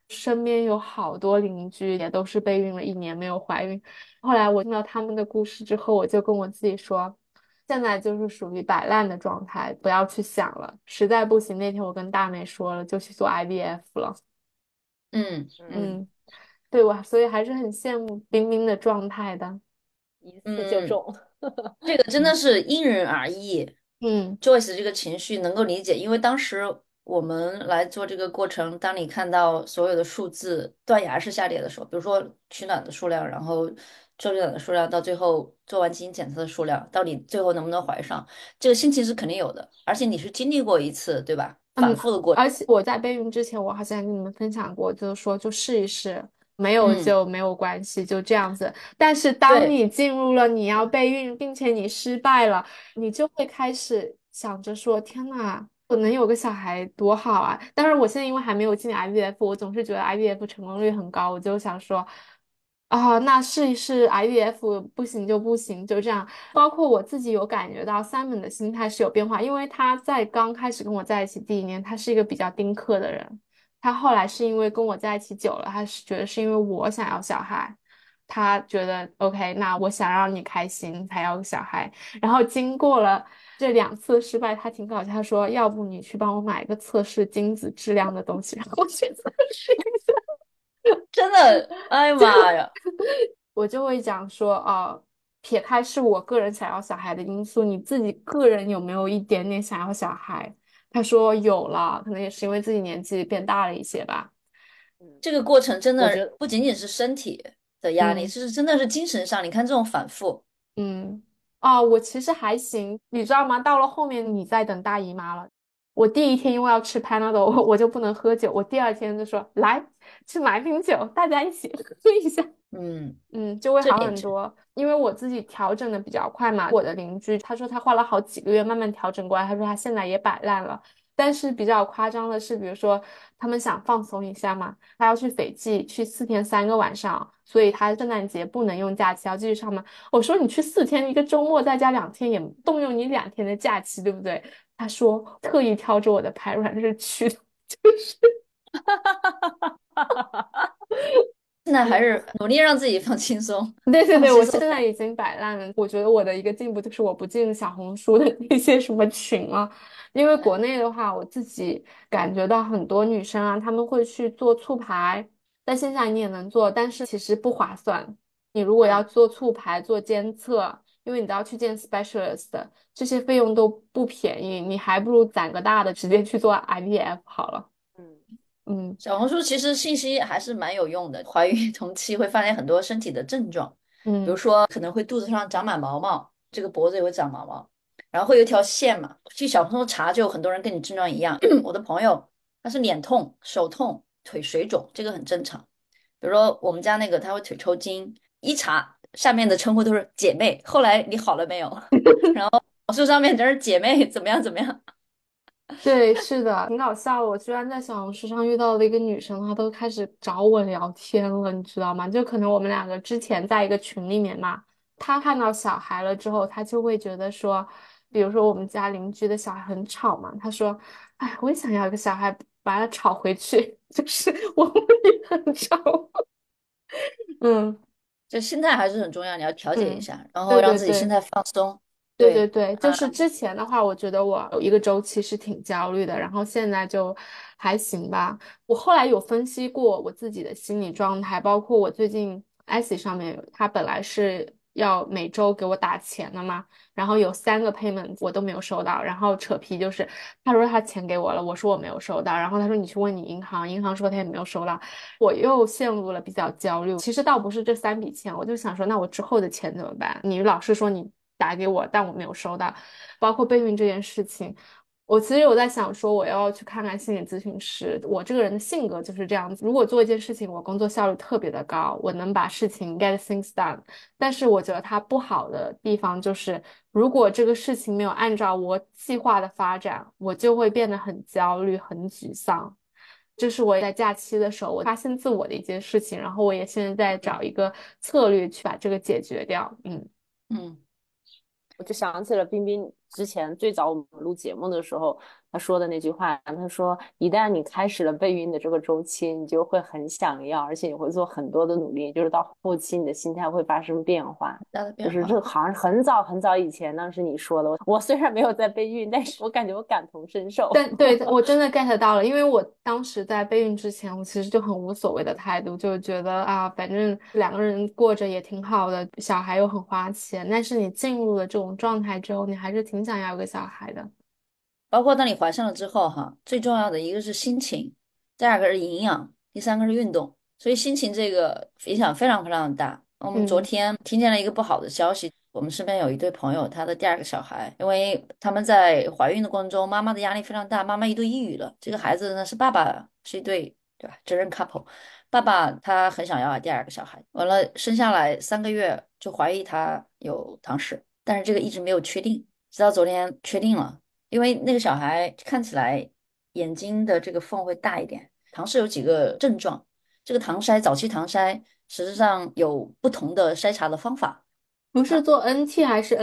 身边有好多邻居也都是备孕了1年没有怀孕。后来我听到他们的故事之后，我就跟我自己说，现在就是属于摆烂的状态，不要去想了。实在不行，那天我跟大美说了，就去做 IVF 了。 嗯嗯嗯，对，所以还是很羡慕冰冰的状态的。 一次就嗯， 中。 这个真的是因人而异。 嗯 Joyce 这个情绪能够理解，因为当时我们来做这个过程，当你看到所有的数字断崖式下跌的时候，比如说取卵的数量，然后受精卵的数量，到最后做完基因检测的数量，到底最后能不能怀上，这个心情是肯定有的。而且你是经历过一次，对吧？反嗯， 复的过程。 而且我在备孕之前，我好像跟你们分享过，就是说就试一试，没有嗯， 就没有关系，就这样子。但是当对。 你进入了你要备孕，并且你失败了，你就会开始想着说：天呐，我能有个小孩多好啊！但是我现在因为还没有进 IVF，我总是觉得 IVF 成功率很高，我就想说。啊，那试一试 IVF 不行就不行，就这样。包括我自己有感觉到 Simon 的心态是有变化，因为他在刚开始跟我在一起第1年，他是一个比较丁克的人。他后来是因为跟我在一起久了，他是觉得是因为我想要小孩，他觉得 OK，那我想让你开心才要个小孩。然后经过了这2次失败，他挺搞笑，他说要不你去帮我买一个测试精子质量的东西，然后我去测试一下。 真的，哎呀妈呀！ 我就会讲说，撇开是我个人想要小孩的因素，你自己个人有没有一点点想要小孩？他说有了，可能也是因为自己年纪变大了一些吧。 这个过程真的我觉得不仅仅是身体的压力， 嗯。 是真的是精神上。你看这种反复， 嗯，我其实还行，你知道吗？到了后面你在等大姨妈了。我第1天因为要吃 Panadol，我就不能喝酒。我第2天就说来去买瓶酒，大家一起喝一下。 嗯， 就会好这点是。 很多。因为我自己调整的比较快嘛，我的邻居他说他花了好几个月慢慢调整过来，他说他现在也摆烂了。但是比较夸张的是，比如说他们想放松一下嘛，他要去斐济去4天3个晚上，所以他圣诞节不能用假期，要继续上班。我说你去4天，一个周末再加2天，也动用你2天的假期，对不对？他说特意挑着我的排卵日去的，就是。 现在还嗯。 是努力让自己放轻松， 对对对，我放轻松。 现在已经摆烂了。我觉得我的一个进步就是我不进小红书的那些什么群了，因为国内的话，我自己感觉到很多女生啊，她们会去做促排，在线下你也能做，但是其实不划算。你如果要嗯， 做促排、做监测，因为你都要去见 specialist，这些费用都不便宜，你还不如攒个大的，直接去做 IVF 好了。 嗯， 嗯小红书其实信息还是蛮有用的。怀孕同期会发现很多身体的症状，比如嗯。 说可能会肚子上长满毛毛，这个脖子也会长毛毛，然后会有一条线嘛。去小红书查，就有很多人跟你症状一样。我的朋友他是脸痛、手痛、腿水肿，这个很正常。比如说我们家那个他会腿抽筋，一查下面的称呼都是姐妹。后来你好了没有？小树上面都是姐妹，怎么样怎么样？ 对，是的，挺搞笑的。我居然在小红书上遇到了一个女生，她都开始找我聊天了，你知道吗？就可能我们2个之前在一个群里面嘛，她看到小孩了之后，她就会觉得说，比如说我们家邻居的小孩很吵嘛，她说，哎，我也想要一个小孩，把他吵回去，就是我们也很吵。嗯就心态还是很重要，你要调节一嗯， 下，然后对让对对。 自己心态放松。对， 对对对，就是之前的话，我觉得我有一个周期是挺焦虑的，然后现在就还行吧。我后来有分析过我自己的心理状态，包括我最近 IC 上面，他本来是要每周给我打钱的嘛，然后有3个 payment 我都没有收到，然后扯皮就是他说他钱给我了，我说我没有收到，然后他说你去问你银行，银行说他也没有收到，我又陷入了比较焦虑。其实倒不是这3笔钱，我就想说，那我之后的钱怎么办？你老是说你打给我，但我没有收到，包括备孕这件事情，我其实有在想说，我要去看看心理咨询师。我这个人的性格就是这样子，如果做一件事情，我工作效率特别的高，我能把事情 get things done。但是我觉得它不好的地方就是，如果这个事情没有按照我计划的发展，我就会变得很焦虑、很沮丧。这是我在假期的时候，我发现自我的一件事情，然后我也现在在找一个策略去把这个解决掉。 嗯我就想起了冰冰之前最早我们录节目的时候， 他说的那句话，他说一旦你开始了备孕的这个周期，你就会很想要，而且你会做很多的努力，就是到后期你的心态会发生变化。 大的变化。 就是这好像很早很早以前，当时你说的，我虽然没有在备孕，但是我感觉我感同身受。 但对我真的 get 到了，因为我当时在备孕之前，我其实就很无所谓的态度，就觉得啊，反正两个人过着也挺好的，小孩又很花钱。但是你进入了这种状态之后，你还是挺想要有个小孩的。 包括当你怀上了之后，哈，最重要的一个是心情，第二个是营养，第三个是运动。所以心情这个影响非常非常的大。我们昨嗯， 天听见了一个不好的消息，我们身边有一对朋友，他的第二个小孩，因为他们在怀孕的过程中，妈妈的压力非常大，妈妈一度抑郁了。这个孩子呢是爸爸是一对，对吧，真人 couple，爸爸他很想要第二个小孩，完了生下来3个月就怀疑他有唐氏，但是这个一直没有确定，直到昨天确定了。因为那个小孩看起来眼睛的这个缝会大一点。唐氏有几个症状，这个唐筛早期唐筛实际上有不同的筛查的方法不是做 NT 还是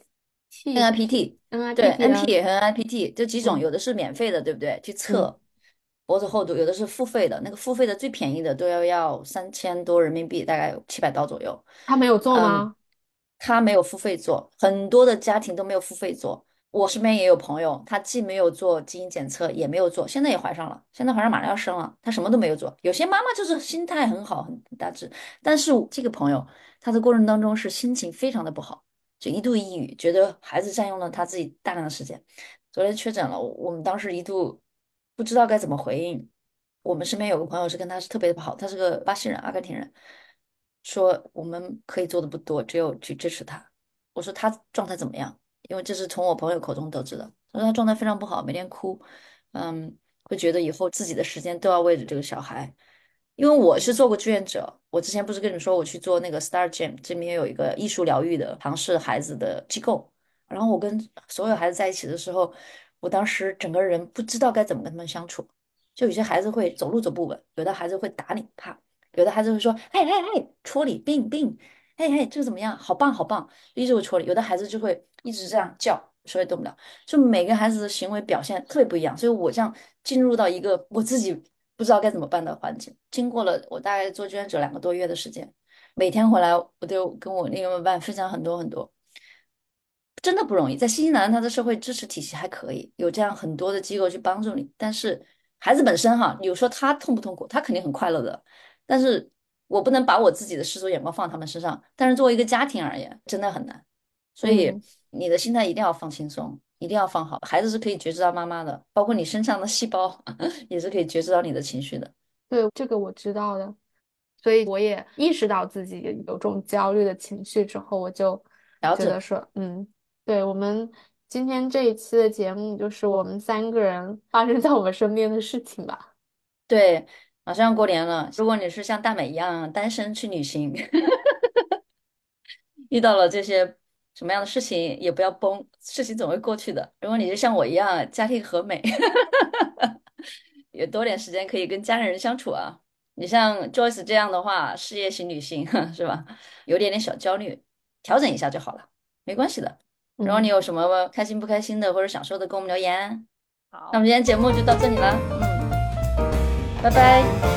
NIT？NIPT 对啊？ NP 和 NIPT 这几种， 嗯有的是免费的，对不对？去嗯， 测脖子厚度，有的是付费的，那个付费的最便宜的都要3000多人民币，大概700刀左右。 他没有做嗯， 吗？ 他没有付费做，很多的家庭都没有付费做。我身边也有朋友，他既没有做基因检测，也没有做，现在也怀上了，现在怀上马上要生了，他什么都没有做。有些妈妈就是心态很好，很大志，但是这个朋友他的过程当中是心情非常的不好，就一度抑郁，觉得孩子占用了他自己大量的时间。昨天确诊了，我们当时一度不知道该怎么回应。我们身边有个朋友是跟他是特别的不好，他是个巴西人、阿根廷人，说我们可以做的不多，只有去支持他。我说他状态怎么样？因为这是从我朋友口中得知的。他说他状态非常不好，每天哭，会觉得以后自己的时间都要为着这个小孩。因为我是做过志愿者，我之前不是跟你说我去做那个 Star Gym，这边有一个艺术疗愈的唐氏孩子的机构，然后我跟所有孩子在一起的时候，我当时整个人不知道该怎么跟他们相处。就有些孩子会走路走不稳，有的孩子会打你，啪，有的孩子会说，嘿嘿嘿，戳你，病，嘿嘿，这个怎么样？好棒，好棒，一直会戳你。有的孩子就会一直这样叫，说也动不了。就每个孩子的行为表现特别不一样，所以我这样进入到一个我自己不知道该怎么办的环境。经过了我大概做志愿者2个多月的时间，每天回来我都跟我另外一半分享很多很多，真的不容易。在新西兰，它的社会支持体系还可以，有这样很多的机构去帮助你。但是孩子本身哈，有说他痛不痛苦，他肯定很快乐的。但是我不能把我自己的世俗眼光放他们身上。但是作为一个家庭而言，真的很难。所以嗯， 你的心态一定要放轻松，一定要放好。孩子是可以觉知到妈妈的，包括你身上的细胞也是可以觉知到你的情绪的。 对，这个我知道的。所以我也意识到自己有这种焦虑的情绪之后，我就调整。 觉得说，对，我们今天这一期的节目就是我们三个人发生在我们身边的事情吧。 对，马上要过年了，如果你是像大美一样单身去旅行，遇到了这些什么样的事情，也不要崩，事情总会过去的。如果你就像我一样家庭和美，也多点时间可以跟家人相处啊。你像 Joyce 这样的话，事业型女性是吧？有点点小焦虑，调整一下就好了，没关系的。然后你嗯。 有什么开心不开心的或者想说的，跟我们留言。那我好。 们今天节目就到这里了，拜拜。